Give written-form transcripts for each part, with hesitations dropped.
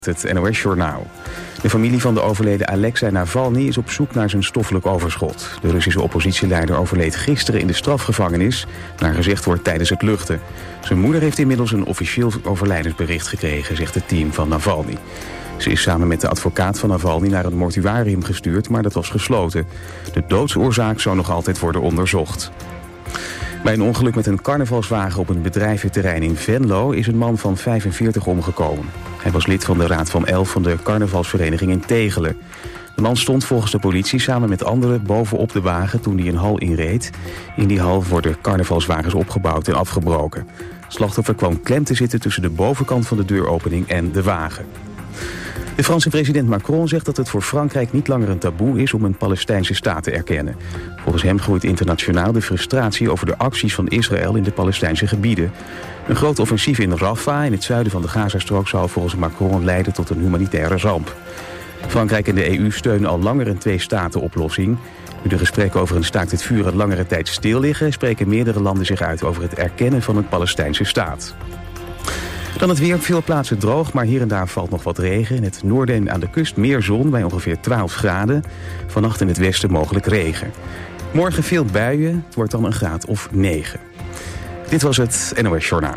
Het NOS-journaal. De familie van de overleden Alexei Navalny is op zoek naar zijn stoffelijk overschot. De Russische oppositieleider overleed gisteren in de strafgevangenis, naar gezegd wordt tijdens het luchten. Zijn moeder heeft inmiddels een officieel overlijdensbericht gekregen, zegt het team van Navalny. Ze is samen met de advocaat van Navalny naar een mortuarium gestuurd, maar dat was gesloten. De doodsoorzaak zou nog altijd worden onderzocht. Bij een ongeluk met een carnavalswagen op een bedrijventerrein in Venlo is een man van 45 omgekomen. Hij was lid van de Raad van 11 van de carnavalsvereniging in Tegelen. De man stond volgens de politie samen met anderen bovenop de wagen toen hij een hal inreed. In die hal worden carnavalswagens opgebouwd en afgebroken. Het slachtoffer kwam klem te zitten tussen de bovenkant van de deuropening en de wagen. De Franse president Macron zegt dat het voor Frankrijk niet langer een taboe is om een Palestijnse staat te erkennen. Volgens hem groeit internationaal de frustratie over de acties van Israël in de Palestijnse gebieden. Een groot offensief in Rafah in het zuiden van de Gazastrook zou volgens Macron leiden tot een humanitaire ramp. Frankrijk en de EU steunen al langer een twee-staten-oplossing. Nu de gesprekken over een staakt het vuur een langere tijd stil liggen, spreken meerdere landen zich uit over het erkennen van een Palestijnse staat. Dan het weer, op veel plaatsen droog, maar hier en daar valt nog wat regen. In het noorden en aan de kust meer zon bij ongeveer 12 graden. Vannacht in het westen mogelijk regen. Morgen veel buien, het wordt dan een graad of 9. Dit was het NOS Journaal.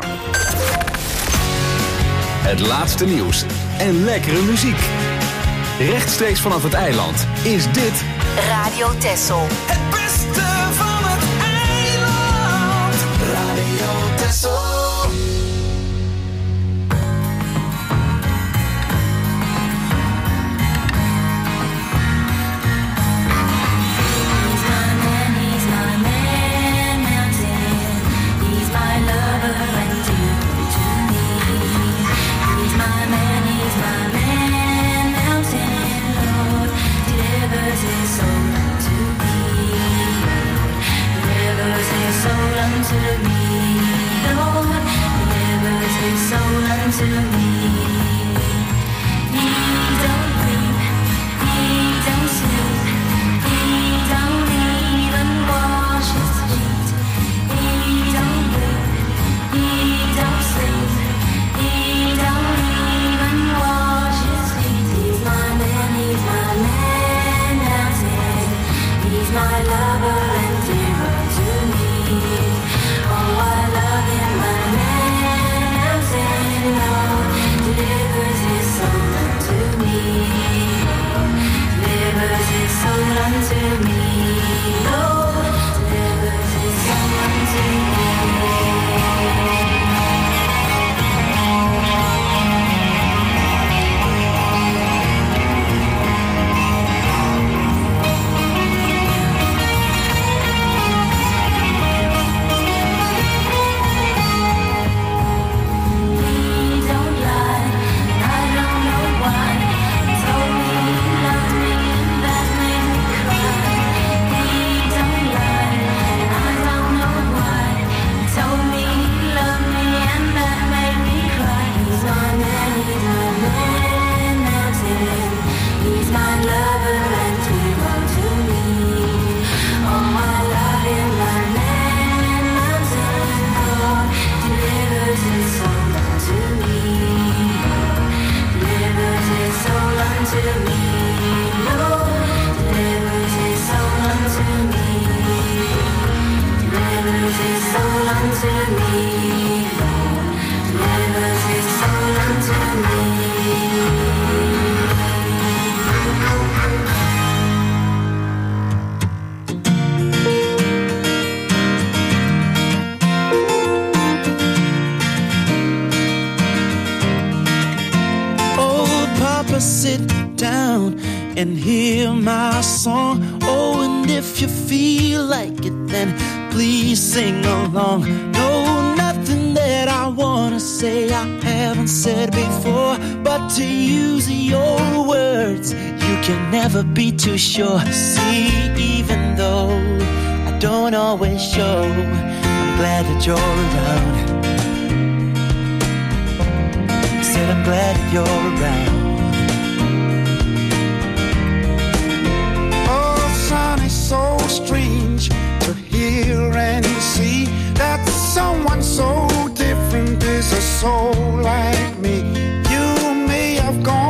Het laatste nieuws en lekkere muziek. Rechtstreeks vanaf het eiland is dit Radio Texel. Het beste van het eiland. Radio Texel. And hear my song. Oh, and if you feel like it, then please sing along. No, nothing that I wanna say I haven't said before, but to use your words, you can never be too sure. See, even though I don't always show, I'm glad that you're around. Said I'm glad that you're around. So strange to hear and see that someone so different is a soul like me. You may have gone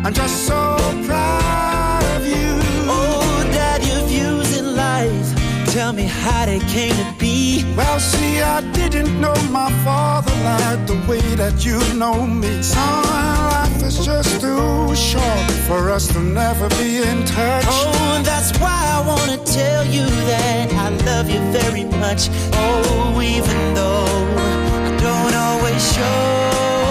I'm just so proud of you. Oh, Dad, your views in life, tell me how they came to be. Well, see, I didn't know my father like the way that you know me. Son, life is just too short for us to never be in touch. Oh, and that's why I wanna tell you that I love you very much. Oh, even though I don't always show.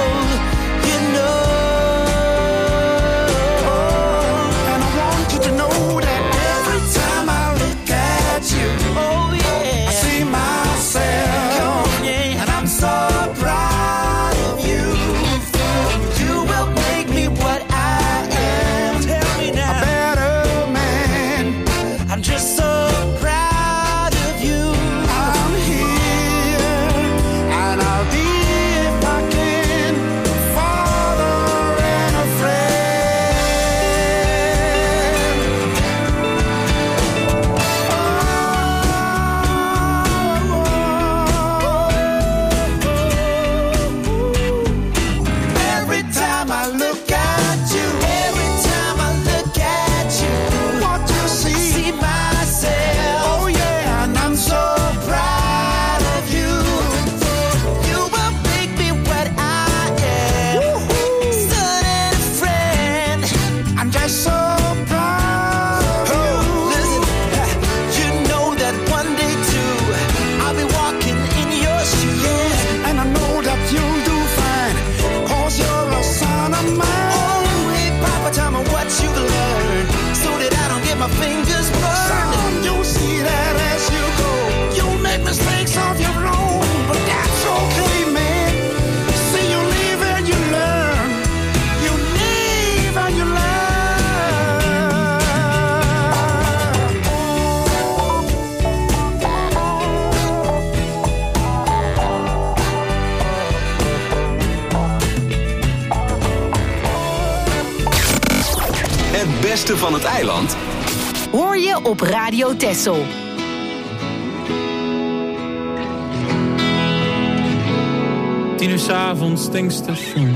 Van het eiland hoor je op Radio Texel. Tien uur 's avonds, tankstation.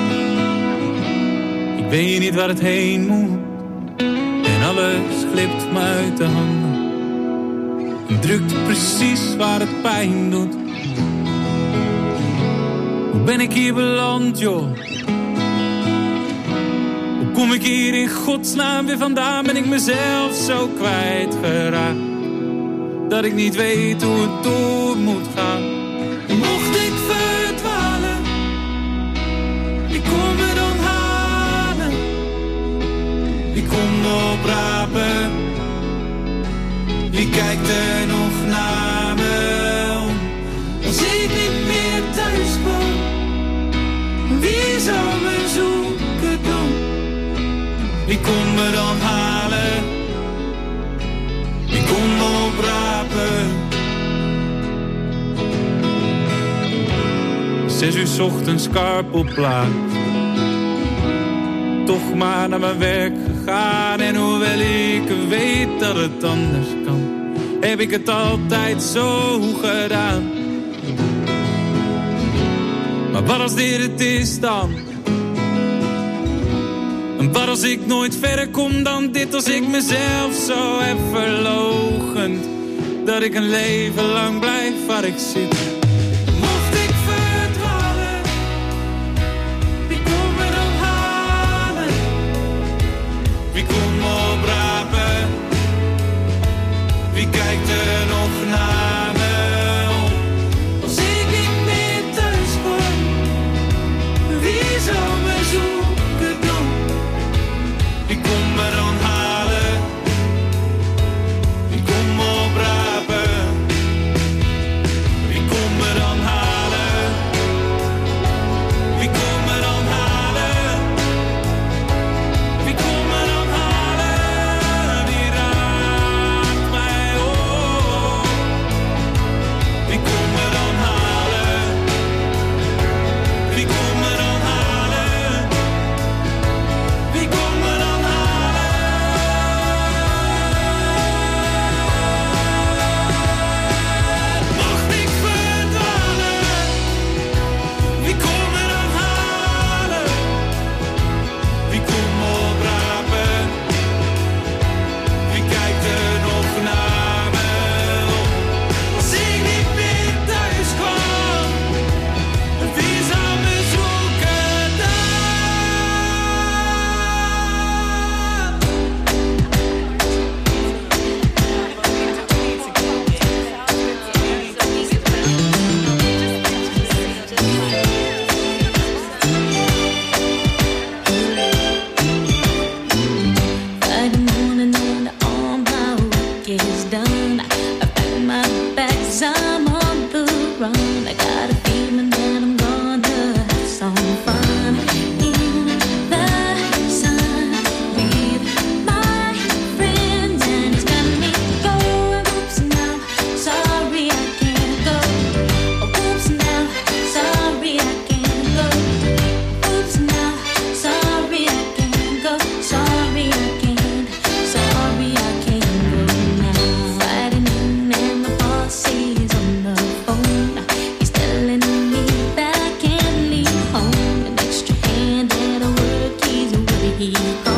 Ik weet niet waar het heen moet. En alles glipt me uit de handen. En drukt precies waar het pijn doet. Hoe ben ik hier beland, joh? Kom ik hier in godsnaam weer vandaan? Ben ik mezelf zo kwijtgeraakt dat ik niet weet hoe het door moet gaan. Mocht ik verdwalen, wie komt me dan halen? Wie komt me oprapen? Wie kijkt er nog naar me om? Als ik niet meer thuis kom, wie zal me zoeken doen? Wie komt me dan halen? Wie komt me oprapen? 6 uur 's ochtends karpelplaats. Toch maar naar mijn werk gegaan. En hoewel ik weet dat het anders kan, heb ik het altijd zo gedaan. Maar wat als dit het is dan? En wat als ik nooit verder kom dan dit? Als ik mezelf zo heb verloochend, dat ik een leven lang blijf waar ik zit. Mocht ik verdwalen, wie komt me dan halen? Wie komt me oprapen? Wie kijkt er nog naar me om? Als ik niet meer thuis kom, wie zal me zoeken dan? Wie komt me dan halen? Wie komt me oprapen? Wie komt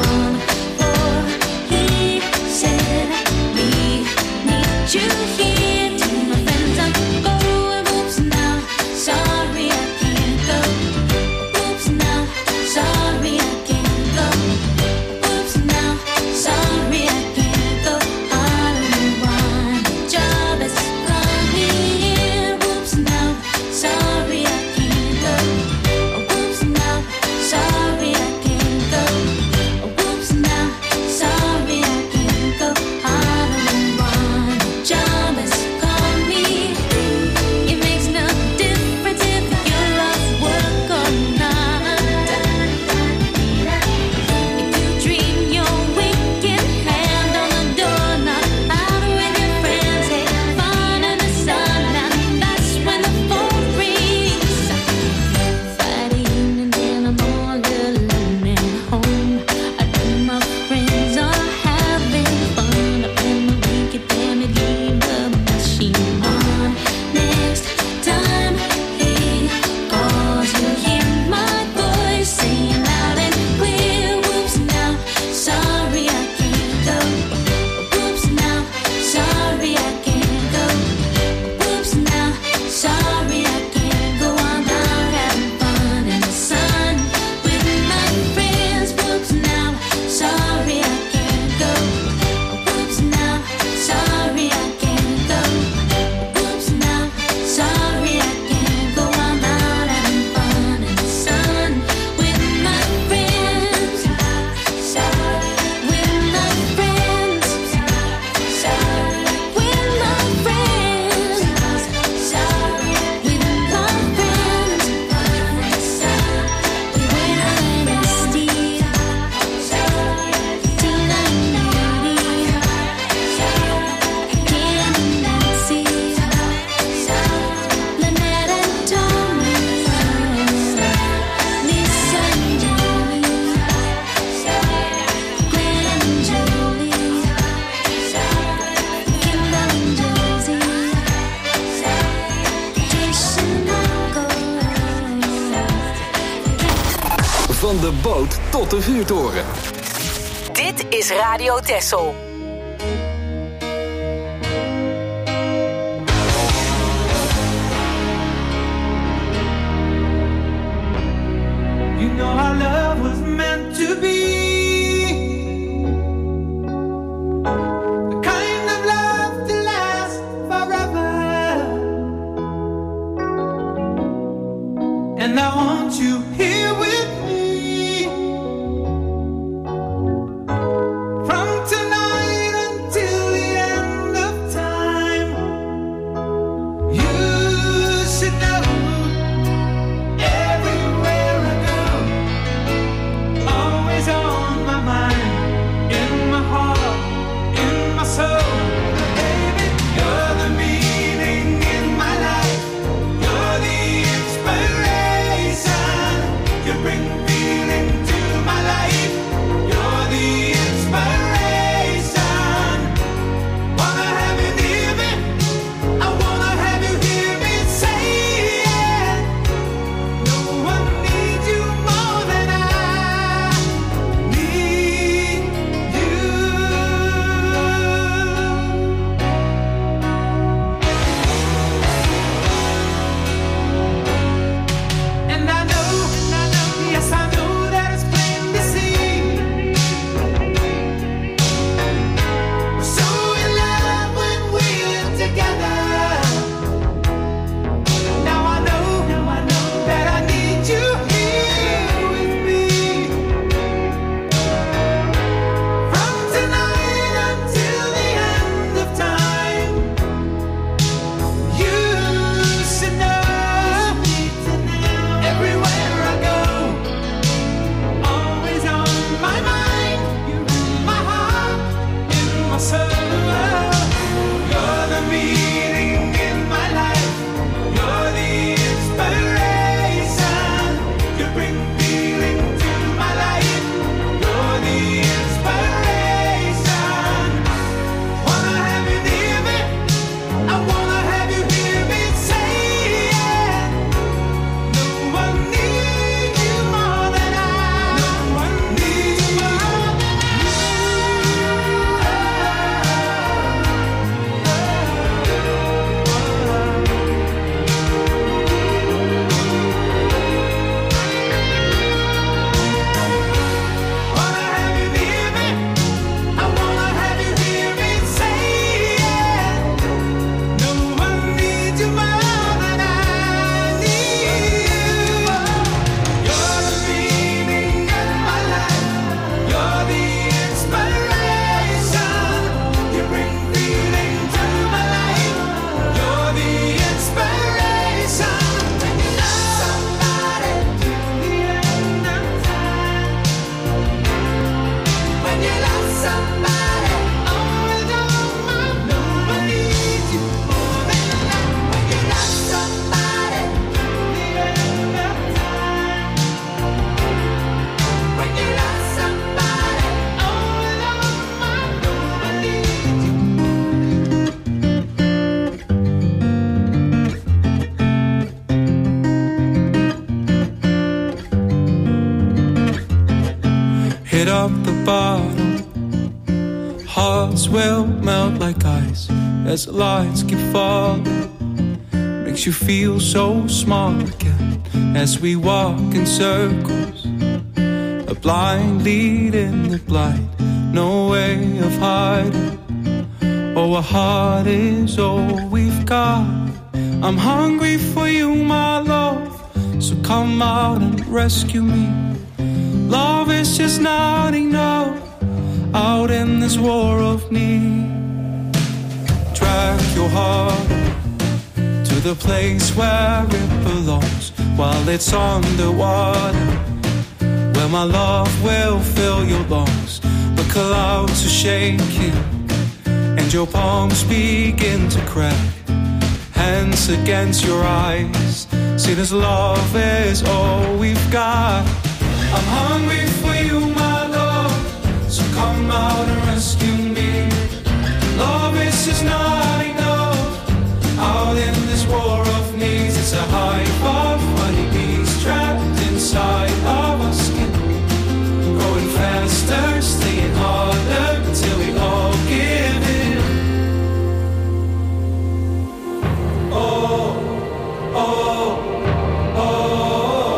Van de boot tot de vuurtoren. Dit is Radio Texel. You know our love was meant to be the kind of love to last forever. And I want you here with me from tonight until the end of time. You should know everywhere I go, always on. Hit up the bottom, hearts will melt like ice as the lights keep falling. Makes you feel so small again as we walk in circles. A blind lead in the blind, no way of hiding. Oh, a heart is all we've got. I'm hungry for you, my love, so come out and rescue me. Love is just not enough out in this war of need. Drag your heart to the place where it belongs while it's underwater, where my love will fill your lungs. The clouds are shaking and your palms begin to crack. Hands against your eyes, see this love is all we've got. I'm hungry for you, my love, so come out and rescue me. Love is just not enough out in this war of needs. It's a hive of honeybees trapped inside of our skin, growing faster, staying harder till we all give in. Oh, oh, oh.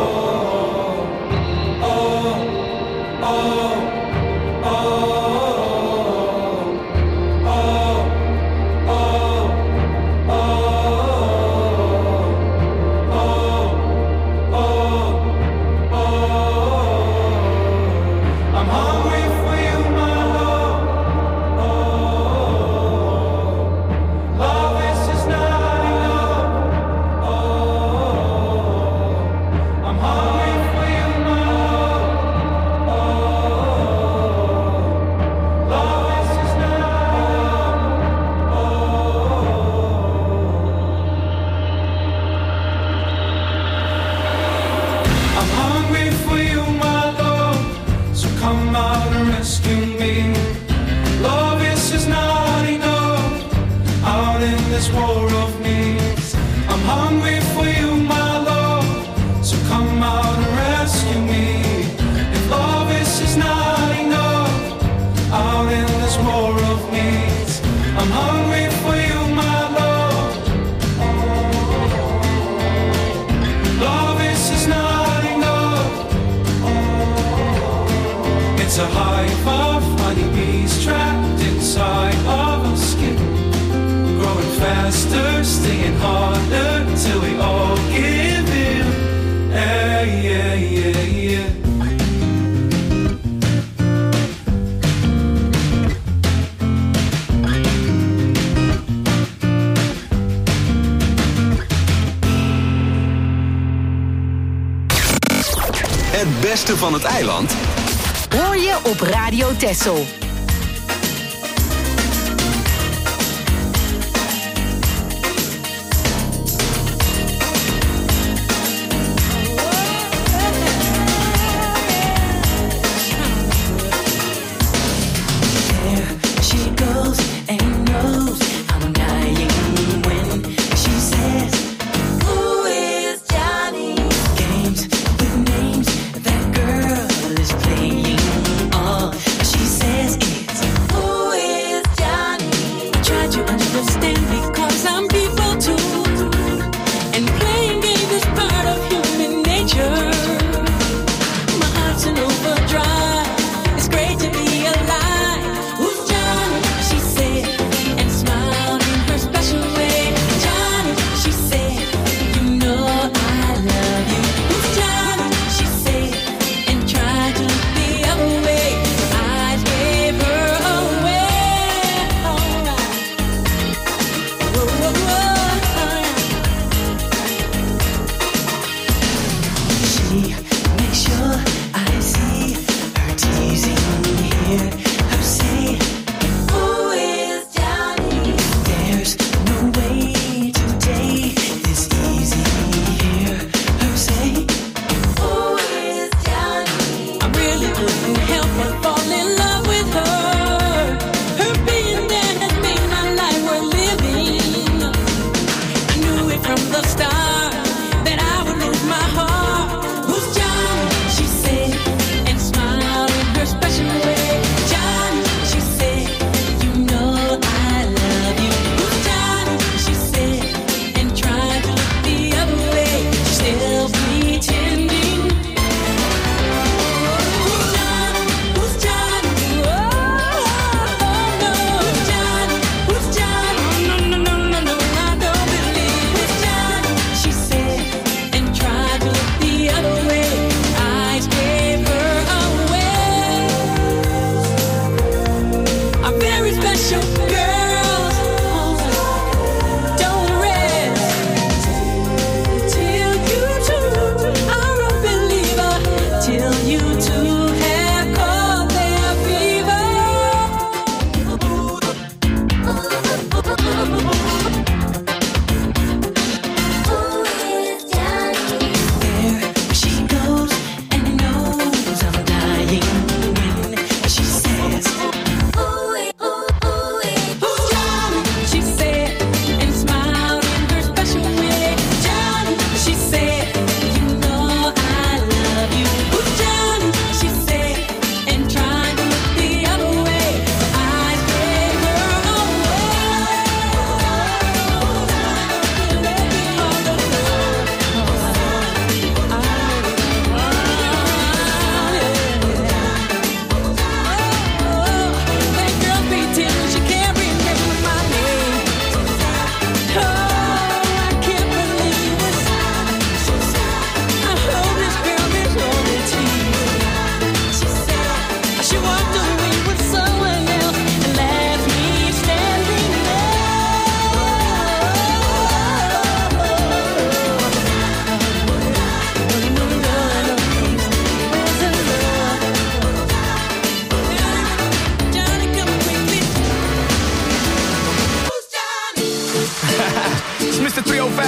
It's a hive of honeybees trapped inside of our skin, growing faster, staying harder till we all give in. Yeah, yeah, yeah, yeah. Het beste van het eiland hoor je op Radio Texel. Says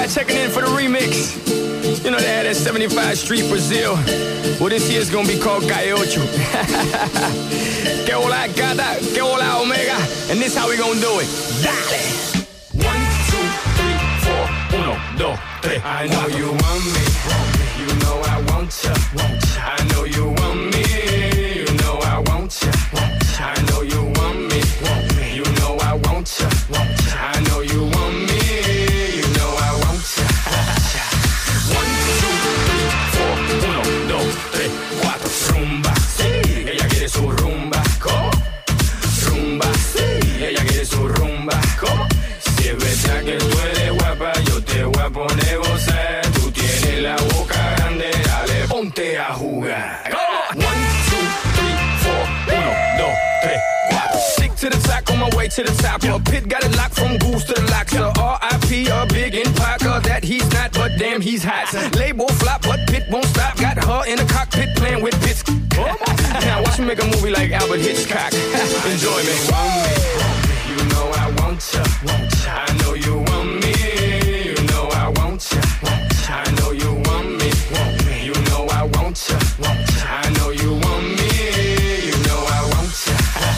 checking in for the remix. You know they had that 75 Street Brazil. Well, this year's gonna be called Calle Ocho. Que hola gata, que hola omega. And this how we gonna do it. Dale! 1, 2, 3, 4, 1, 2, 3. I know you want me. You know I want ya. I know you want me. You know I want ya. I know you want me. You know I want ya. I know you want me. You know I want ya. 1, 2, 3, 4, 1, 2, 3, 4. Rumba, sí, ella quiere su rumba. ¿Cómo? Rumba, sí, ella quiere su rumba. ¿Cómo? Si es verdad que tú eres guapa, yo te voy a poner gozar. Tú tienes la boca grande, dale, ponte a jugar. 1, 2, 3, 4, 1, 2, 3, 4. Stick to the track on my way to the top. A pit got it locked from goose to the locks. R.I.P. a big impact that he's not, but damn he's hot. Label flop, but Pit won't stop. Got her in the cockpit playing with bits. Now watch me make a movie like Albert Hitchcock. Enjoy me. You know I want ya. I know you want me. You know I want ya. I know you want me. You know I want ya. I know you want me. You know I want ya.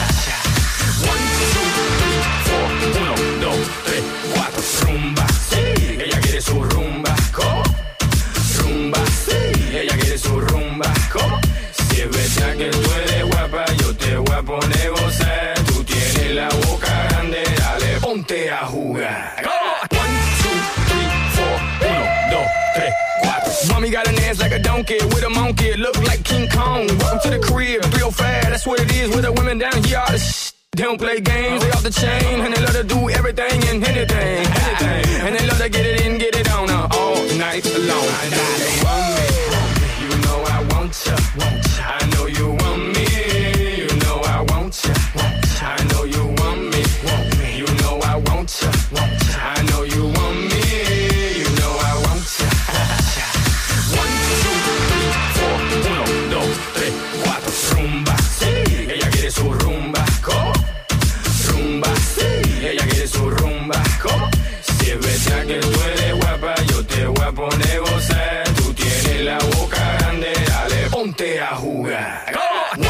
1, 2, 3, 4, 1, 2, 3, 4. Rumba, sí, ella quiere su rumba. ¿Cómo? Rumba, sí, ella quiere su rumba. ¿Cómo? Si es verdad que tú eres guapa, yo te voy a poner gozar. Tú tienes la boca grande, dale, ponte a jugar. 1, 2, 3, 4, 1, 2, 3, 4. Mommy got an ass like a donkey with a monkey, look like King Kong. Welcome to the crib, 305, that's what it is with the women down here. All the they don't play games, they off the chain, and they love to do everything and anything. And they love to get it in, get it on all night long. I know you want me, you know I want ya. I know you want me, you know I want ya. I know you want me, you know I want ya. I know you want me, you know I want ya. 1, 2, 3, 4, 1, 2, 3, 4. Rumba, sí, ella quiere su rumba. ¿Cómo? Rumba, sí, ella quiere su rumba. ¿Cómo? Si es verdad que tú eres guapa, yo te voy a poner gozar. Tú tienes la boca grande, dale, ponte a jugar. 1, 2,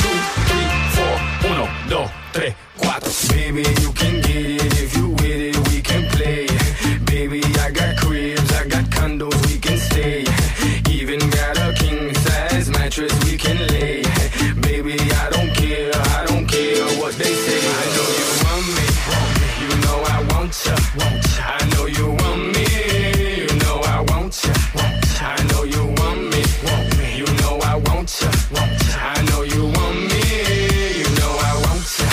3, 4, 1, 2, 3, 4. Baby, you can get it if you with it, we can play. Baby, I got cribs, I got condos, we can stay. Even got a king size mattress we can lay. Baby, I don't care what they say. I know you want me, you know I want ya. I know you want me, you know I want ya. I know you want me, you know I want ya. I know you want me, you know I want ya.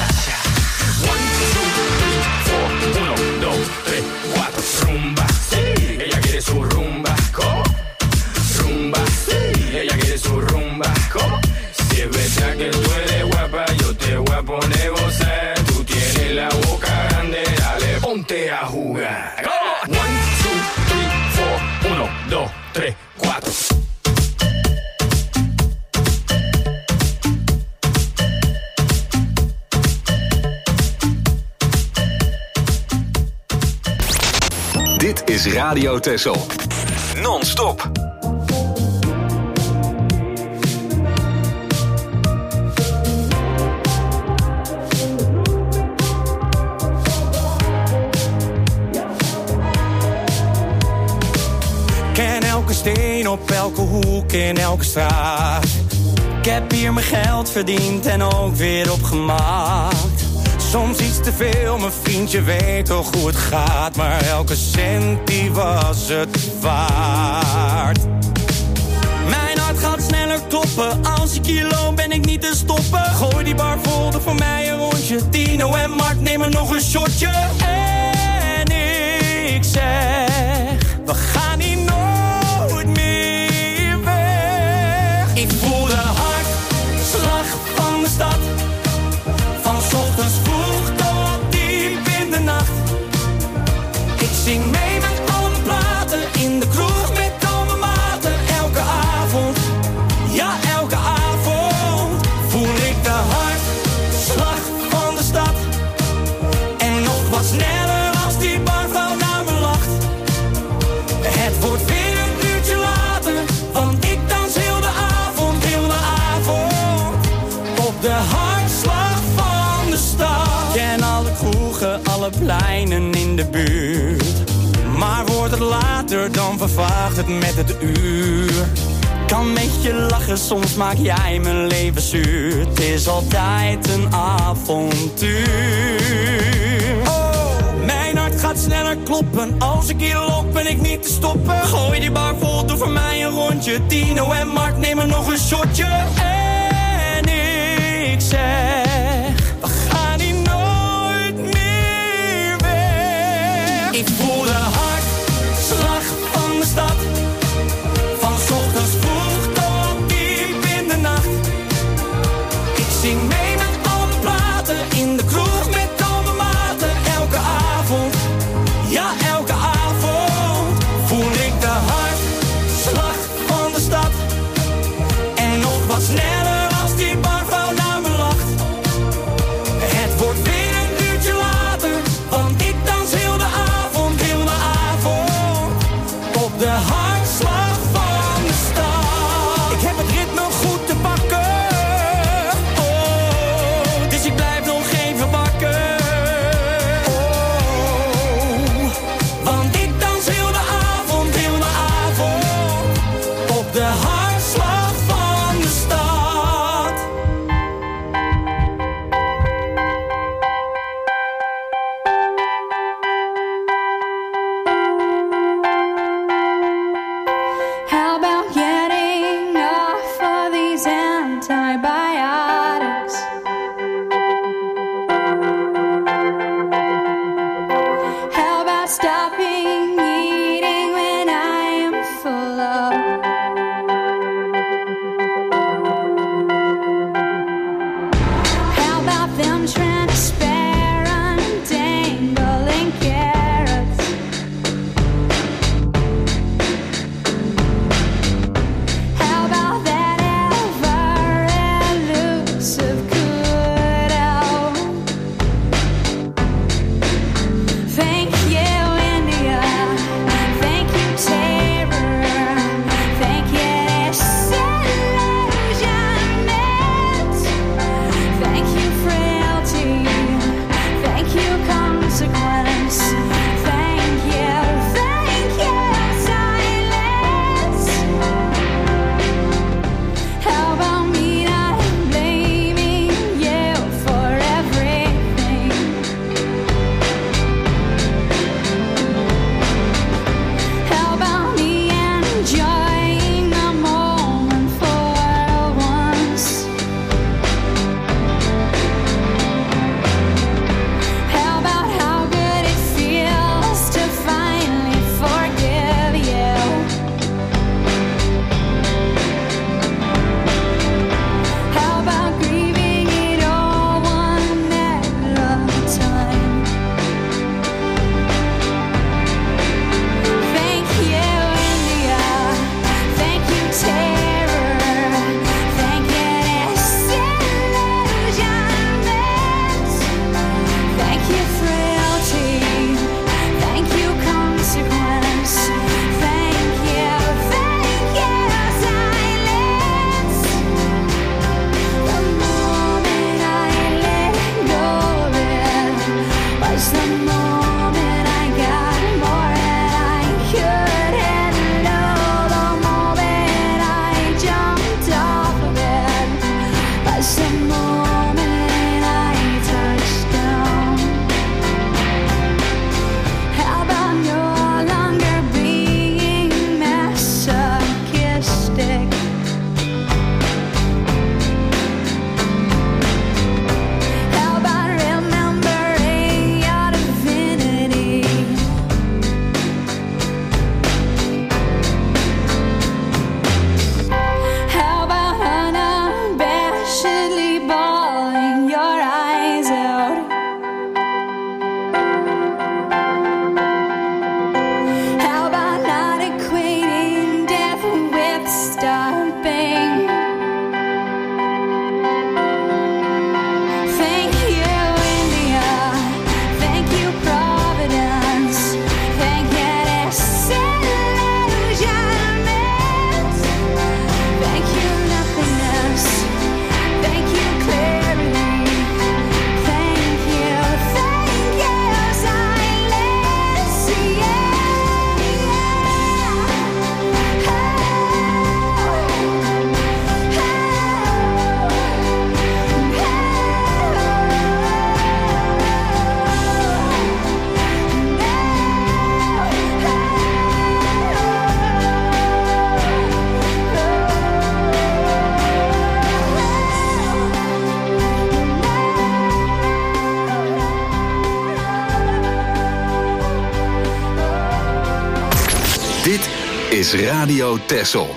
1, 2, 3, 4, 1, 2, 3, 4. Rumba, sí, ella quiere su rumba. ¿Cómo? Rumba, sí, ella quiere su rumba. ¿Cómo? Si es verdad que tú eres guapa, yo te voy a poner gozar. Tú tienes la boca grande, dale, ponte a jugar. 1, 2, 3, 4, 1, 2, 3, 4. Dit is Radio Texel. Non-stop. Ken elke steen op elke hoek in elke straat. Ik heb hier mijn geld verdiend en ook weer opgemaakt. Soms iets te veel, mijn vriendje weet toch hoe het gaat. Maar elke cent die was het waard. Mijn hart gaat sneller kloppen. Als ik hier loop ben ik niet te stoppen. Gooi die bar vol, doe voor mij een rondje. Tino en Mark nemen nog een shotje. En ik zeg, we gaan hier nooit meer weg. Ik voel de hartslag van de stad. Van 's ochtends vroeg tot diep in de nacht. Ik zing mee met alle platen. In de kroeg met al mijn maten. Elke avond, ja elke avond. Voel ik de hartslag van de stad. En nog was alle pleinen in de buurt. Maar wordt het later, dan vervaagt het met het uur. Kan met je lachen, soms maak jij mijn leven zuur. Het is altijd een avontuur. Oh, mijn hart gaat sneller kloppen. Als ik hier loop ben ik niet te stoppen. Gooi die bar vol, doe voor mij een rondje. Tino en Mark nemen nog een shotje. En ik zeg, we gaan hier nooit meer weg. Ik voel de hartslag van de stad. Van 's ochtends vroeg tot diep in de nacht. Ik zing mee met al mijn platen. In de kroeg met al mijn maten. Elke avond, ja elke avond. Voel ik de hartslag van de stad. En nog wat sneller als die barvrouw naar me lacht. Het wordt weer een uurtje later. Want ik dans heel de avond, heel de avond. Op de hartslag van de stad. Ik heb het ritme goed te pakken. Oh, dus ik blijf nog even wakker. Oh, want ik dans heel de avond, heel de avond. Op de hartslag van de stad. How about getting off of these antibiotics? How about stopping eating when I am full of? How about them transparent dangling carrots? How about that ever elusive kudo? Thank you, India. Thank you, terror. Thank you, disillusionment. Thank you, frailty. is Radio Texel.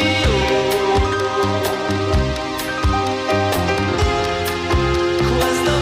Questo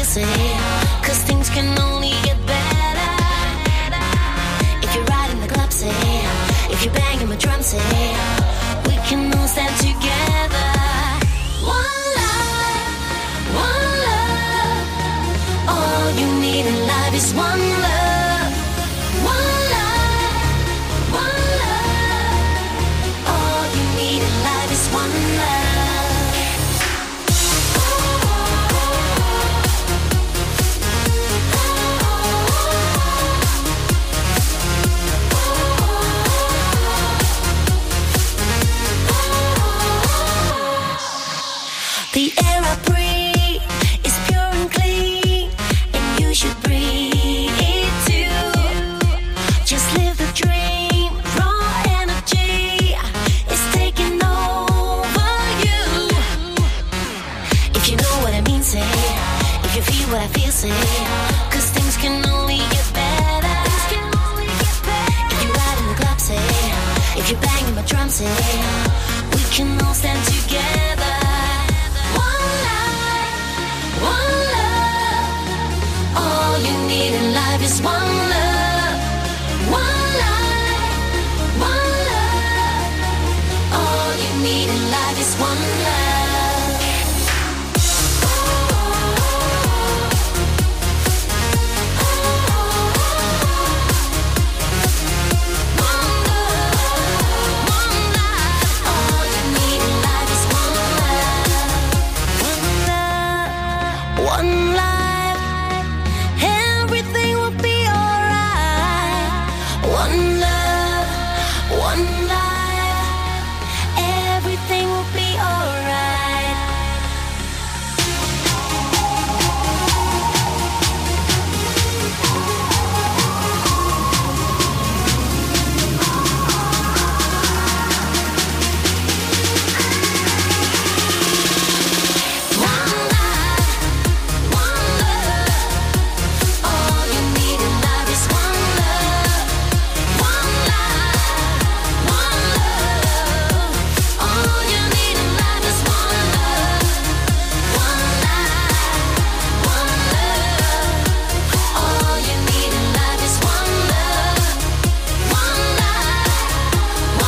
say, 'cause things can only get better. If you're riding the club, say, if you're banging my drum, say, we can all stand together. One love, all you need in life is one love. One love, all you need in life is one love. The air I breathe is pure and clean, and you should breathe it too. Just live the dream, raw energy is taking over you. If you know what I mean, say, if you feel what I feel, say, 'cause things can only get better. If you're riding the club, say, if you're banging my drum, say, we can all stand together. All you need in life is one love. One love, all you need in life is one love. All you need in life is one love. One life, everything will be alright. One love, one life, everything will be alright. All you need in life is one love. One life, all you need in life is one love. One life, all you need in life is one love. One life,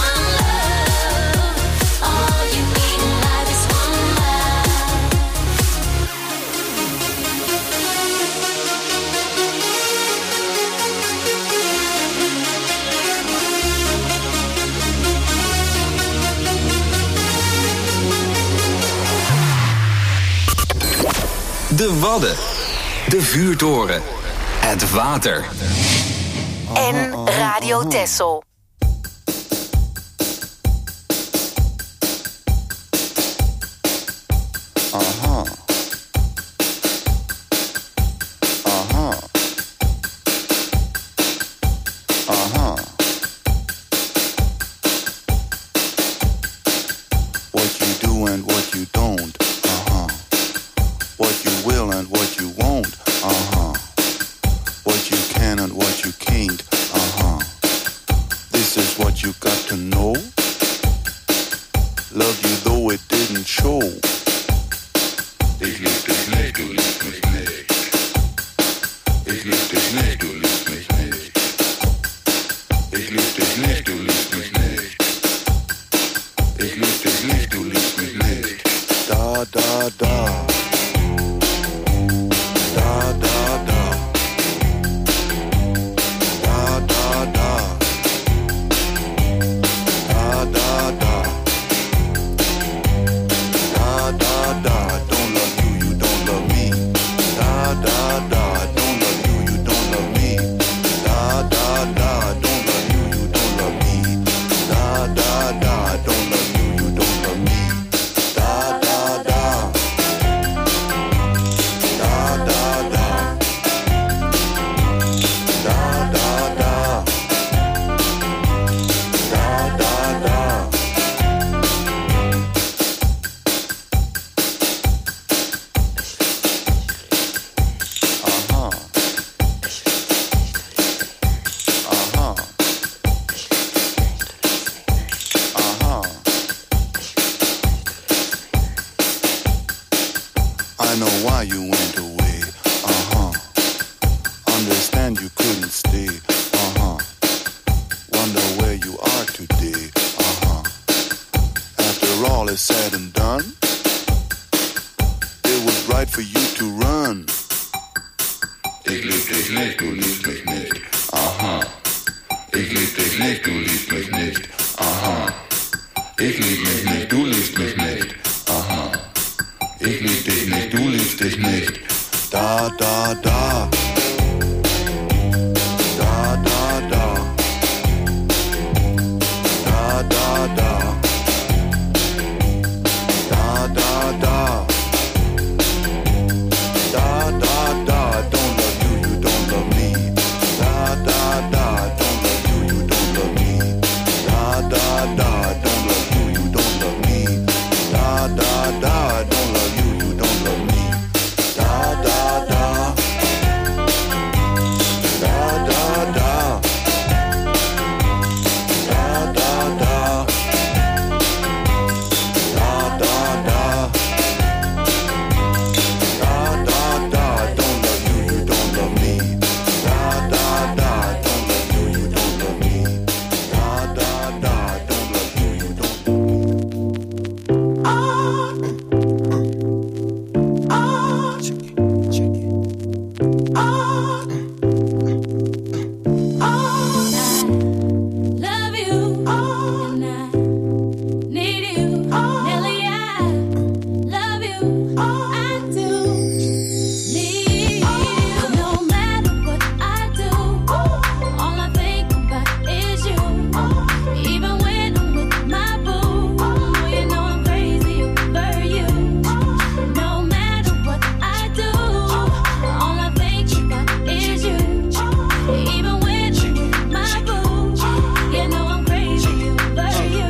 all you need in life is one love. De Wadden. De Vuurtoren. Het water. En Radio Texel. What you do and what you don't. What you will and what you won't. What you can and what you can't. This is what you got to know. Love you though it didn't show. Ich lieb dich nicht, du liebst mich nicht. Ich lieb dich nicht, du liebst mich nicht. Ich lieb dich nicht, du liebst mich nicht. Ich lieb dich nicht, du liebst mich nicht. Da, da, da. Da, da, da. Da, da, da. Da, da, da. Da, da, da. Don't love you, you don't love me. Da, da, da. Don't love you, you don't love me. Da, da, da. Don't love you, you don't love me. Da, da, da. Don't love you, you don't love me. Da, da, da. Da, da, da. Da, da, da. Da, da, da. I know why you went away. and you couldn't stay. Wonder where you are today. After all is said and done, it was right for you to run. Ich lieb dich nicht, du liebst mich nicht. Aha. Ich lieb dich nicht, du liebst mich nicht. Aha. Ich lieb mich nicht, du liebst mich nicht. Aha. Ich lieb dich nicht, du liebst dich nicht. Da, da, da. Da, da, da. Da, da, da. Da, da, da. Da, da, da. Don't love you, you don't love me. Da, da, da. Don't love you, you don't love me. Da, da, da. Don't love you, you don't love me. Da, da, da. Don't love you, you don't love me. Da, da, da. Da, da, da. Da, da, da. Da, da, da. Da, da, da. Don't love you, you don't love me. Da, da, da. Don't love you, you don't love me. Da, da, da. Don't love you, you don't love me. Love you, and I need you. Nelly, I love you. I do need you. No matter what I do, all I think about is you. Even when I'm with my boo, you know I'm crazy over you. No matter what I do, all I think about is you. Even when I'm with my boo, you know I'm crazy over you.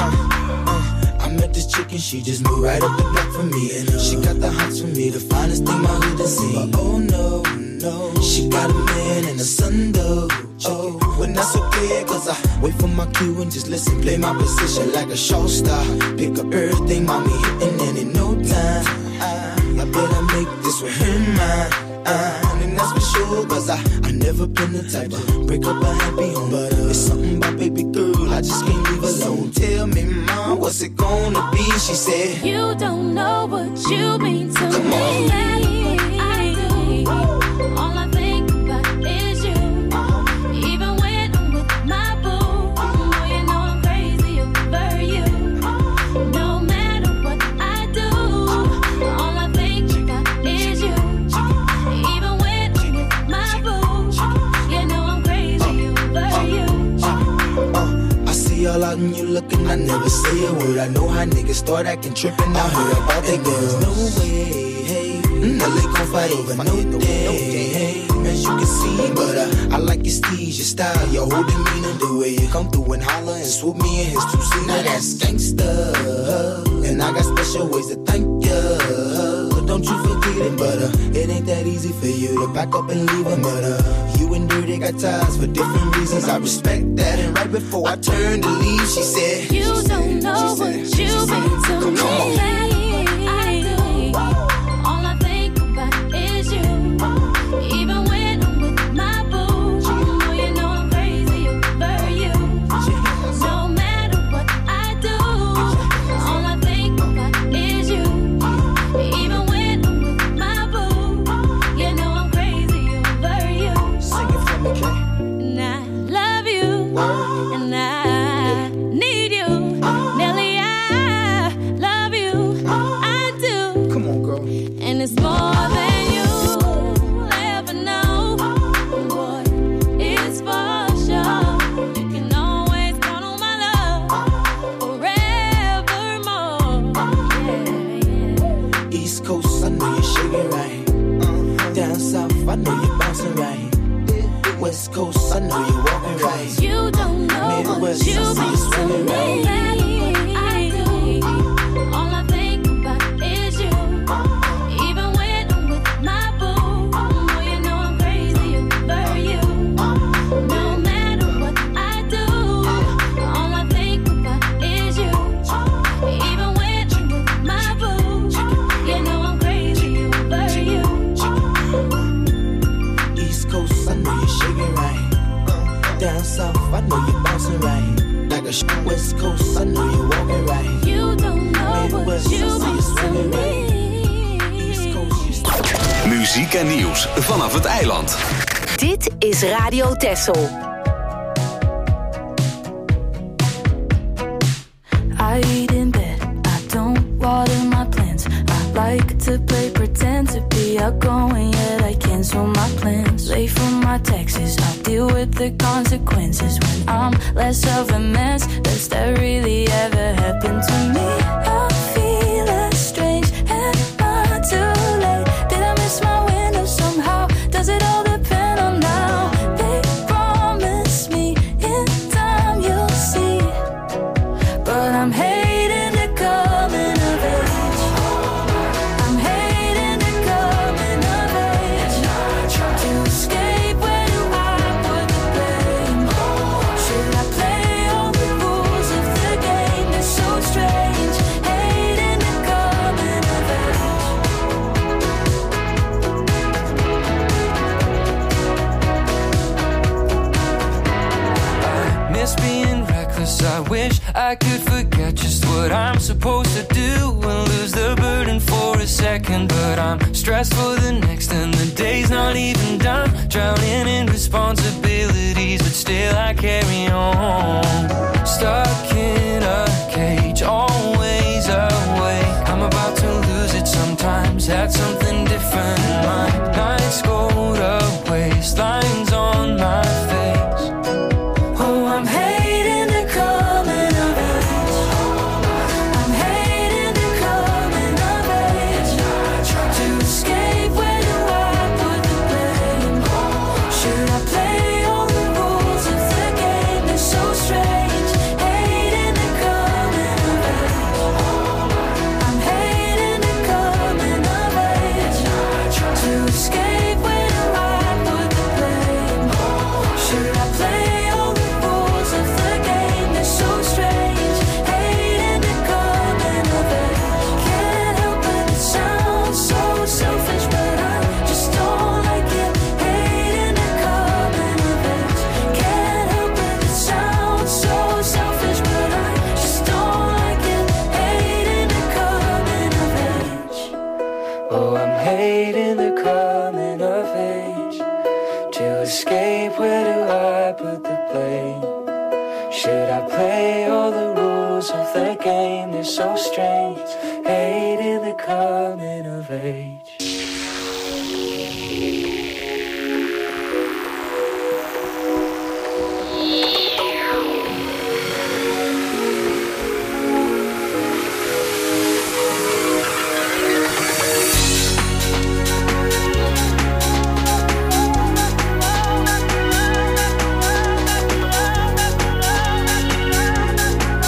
I met this chick and she just moved right up the block for me. And she got the hots for me, the finest thing my hood has seen. But oh no, no, she got a man and a son though. Oh, but that's okay, cause I wait for my cue and just listen, play my position like a show star. Pick up everything, mommy hitting, and in no time I bet I make this with her mine. And that's for sure, cause I never been the type to break up a happy home. But it's something about baby girl, I just can't leave alone. Tell me, mom, what's it gonna be? She said, You don't know what you mean to Come me. on. No matter what I do, all I think about is you. Even when I'm with my boo, you know I'm crazy over you. No matter what I do, all I think about is you. Even when I'm with my boo, you know I'm crazy over you. I see all out and you looking, I never say a word. I know how niggas start acting trippin'. I heard about that girl. No way, hey, Nelly gon' fight over no day, hey, as you can see. But I like your steez, your style, your whole demeanor, the way you come through and holler and swoop me in his two-seater. Now that's gangsta, and I got special ways to thank ya. Don't you forget it, but it ain't that easy for you to back up and leave him. But you and Dirty got ties for different reasons. I respect that. And right before I turned to leave, she said, You don't know what you've been to me. No matter what I do, all I think about is you. Even when I'm with my boo, you know I'm crazy over you. No matter what I do, all I think about is you. Even when I'm with my boo, you know I'm crazy over you. Sing it for me, Kay. And I love you, and I need you. Nelly, I love you. I do. Come on, girl. And it's more than you'll ever know. Boy, it's for sure. You can always count on my love forevermore. Yeah. East Coast, I know you're shaking right. Down south, I know you're bouncing right. West Coast, I know you're walking right. You don't know Midwest, what you've I see been you to swinging me. right. I do. All I think about is you. Even when I'm with my boo, you know I'm crazy over you. No matter what I do, all I think about is you. Even when I'm with my boo, you know I'm crazy over you. East Coast, I know you're south, I know you bouncing right. Like a west coast, I know you walking right. You don't know Midwest, what you I see you mean swinging to right. me. East coast, you Muziek en nieuws vanaf het eiland. Dit is Radio Texel. I eat in bed, I don't water my plants. I like to play pretend to be outgoing, yet I cancel my plans. Late for my taxes, I'll deal with the consequences when I'm less of a mess. Does that really ever happen to me? I feel less strange and not too late. Did I miss my window somehow? Does it all depend on now? They promise me in time you'll see, but I'm hating the coming of age. I'm hating the coming of age. To escape, where do I put the blame? Should I play all the rules of the game that's so strange? Hating the coming of age. I miss being reckless. I wish I could forget just what I'm supposed to do and lose the burden for a second. But I'm stressed for the next, and the day's not even done. Drowning in responsibilities, but still I carry on. Stuck in a cage, always awake. I'm about to lose it sometimes. Had something different in mind. Nights go to waste, lines on my face. Oh, I'm hating the coming of age. I'm hating the coming of age. To escape, where do I put the blame? Should I play all the rules of the game that's so strange? Hating the coming of age. I'm hating the coming of age. To escape, where do I put the blame? Should I play all the rules of the game that's so strange? Hating the coming of age. Can't help it, it sounds so selfish, but I just don't like it. Hating the coming of age. Can't help it, it sounds so selfish, but I just don't like it. Hating the coming of age. Oh, I'm hating the coming of age. To escape, where do I put the blame? Should I play all the rules of the game that's so strange? Hating the coming of age.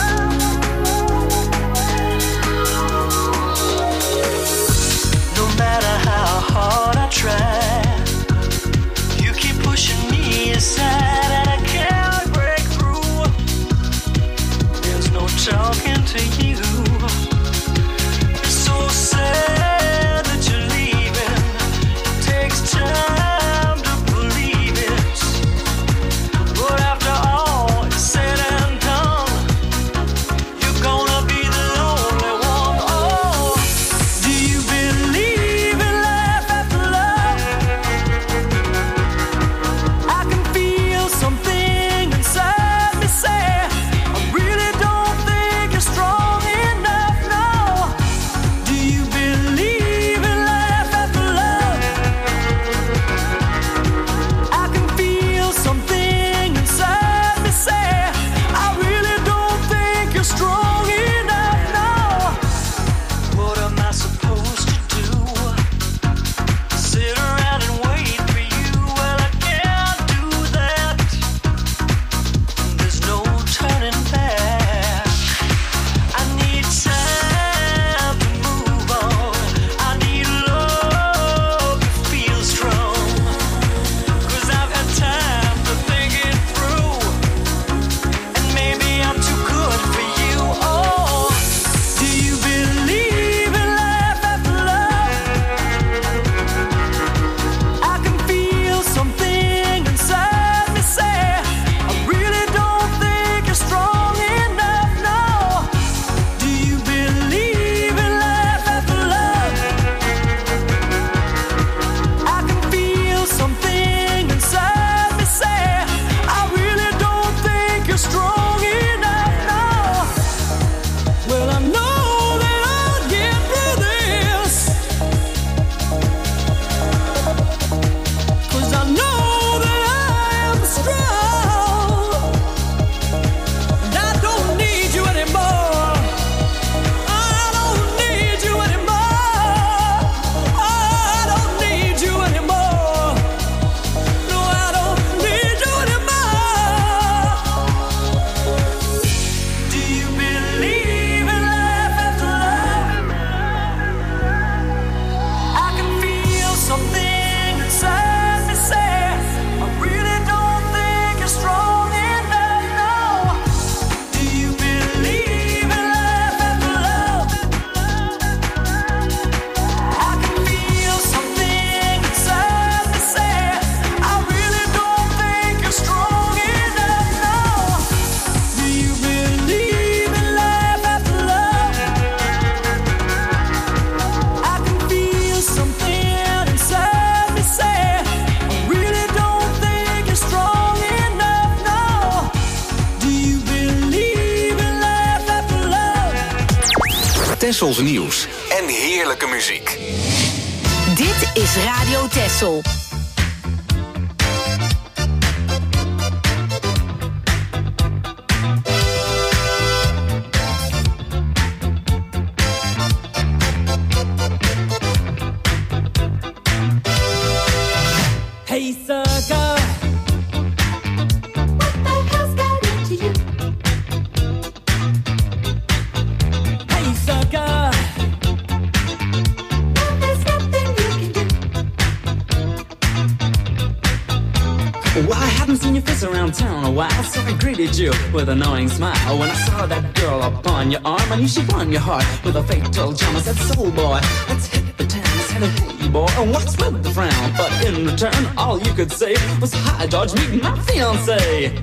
No matter Tessels nieuws en heerlijke muziek. Dit is Radio Tessel. Hey, sucker. What the hell's got into you? Hey, sucker. Now there's nothing you can do. Well, I haven't seen your face around town a while, so I greeted you with a knowing smile. When I saw that girl upon your arm, I knew she won your heart with a fatal charm. I said, soul boy, let's hit the town. I said, hey boy, and what's with the frown? But in return, all you could say was, hi George, meet my fiancé.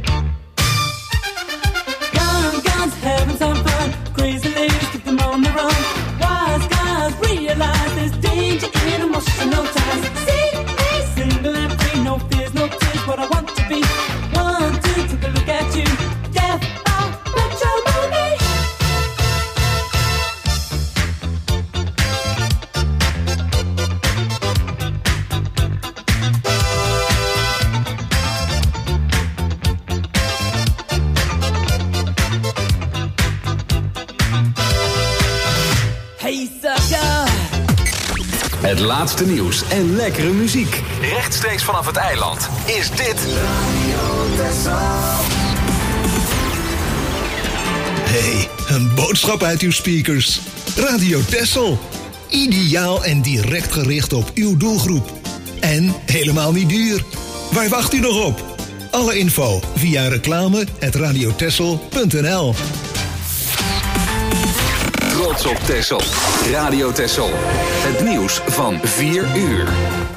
Guns, having some fun. Crazy ladies, keep them on the run. Wise guys realize there's danger in emotional ties. See me single and free, no fears, no tears. What I want to be. 1, 2, take a look at you. Death by matrimony. Hey, sucker. Het laatste nieuws en lekkere muziek. Rechtstreeks vanaf het eiland is dit Hey, een boodschap uit uw speakers. Radio Tessel. Ideaal en direct gericht op uw doelgroep. En helemaal niet duur. Waar wacht u nog op? Alle info via reclame@radiotessel.nl. Trots op Tessel. Radio Tessel. Het nieuws van 4 uur.